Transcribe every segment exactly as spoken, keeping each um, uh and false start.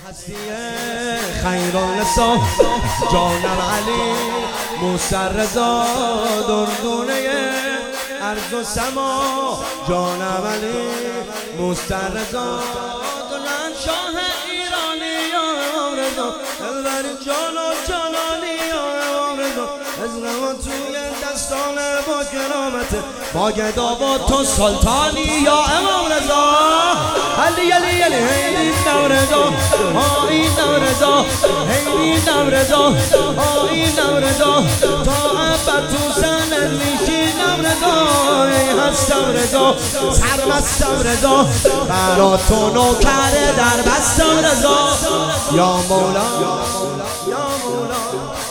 هستی خیرالنسا جانم علی موسی رضا دردونه ارض و سما جانم علی موسی رضا دلن شاه ایرانی یا رضا البر جان و جانانی یا رضا از نما توی دستان با کرامت با گدا با تو سلطانی یا امام رضا علی علی علی هی نورزا آی نورزا هی نورزا آی نورزا تا ابد تو سند میشی نورزا ای هستم رضا سرمستم رضا برا تو نوکر در بستم رضا یا مولا یا مولا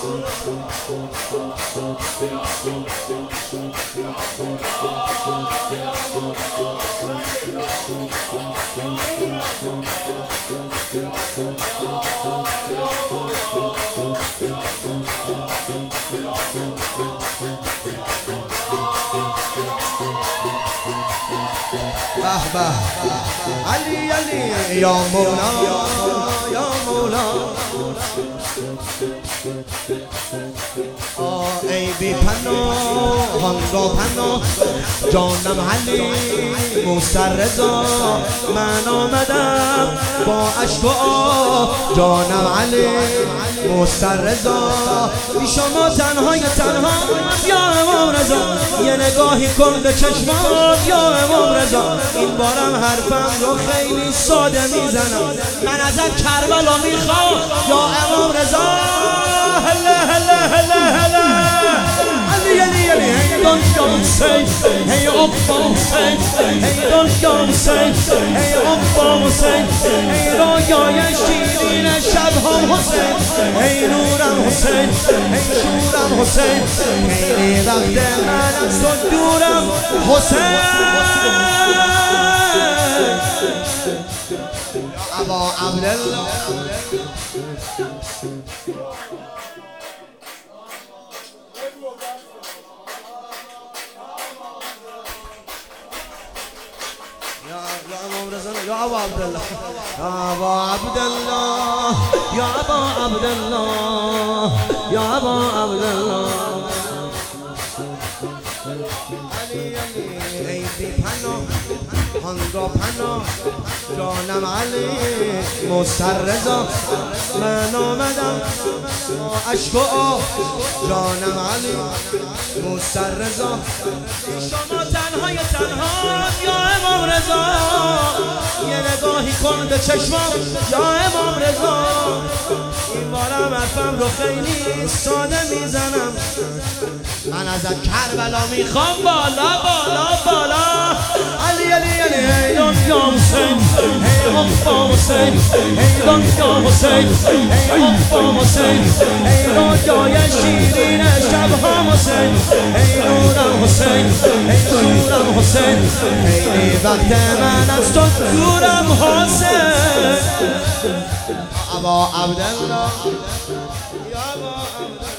به به علی علی یا مولا یا مولا ای بی پناه هنگا پناه جانم علی موسی رضا من آمدم با عشق و آه جانم علی موسی رضا بی شما تنهای تنها یا امام رضا یه نگاهی کن به چشمات یا امام رضا این بارم حرفم رو خیلی ساده میزنم من ازت کربلا میخوام یا امام رضا هله هله هله هله علی علی علی هی دنیا حسین هی عقبا حسین هی دنیا حسین هی عقبا حسین هی رویای شیرین شبهام حسین هی نورم حسین هی شورم حسین خیلی وقت من از تو دورم حسین ابا عبدالله يا أبا عبد الله يا أبا عبد الله يا أبا عبد الله يا أبا عبد الله علی علی ای بی پناه هنگا پناه جانم علی موسی رضا من آمدم با عشق و آه جانم علی موسی رضا شما تنهای تنها یا امام رضا یه نگاهی کن به چشمام یا امام رضا این بارم حرفم رو خیلی ساده میزنم من ازت کربلا میخوام بالا بالا بالا علی علی علی هی دنیا حسین هی عقبا حسین هی دنیا حسین هی عقبا حسین هی رویای شیرین شبهام حسین هی نورم حسین هی شورم حسین خیلی وقت من از تو دورم حسین ابا عبدالله یا ابا عبدالله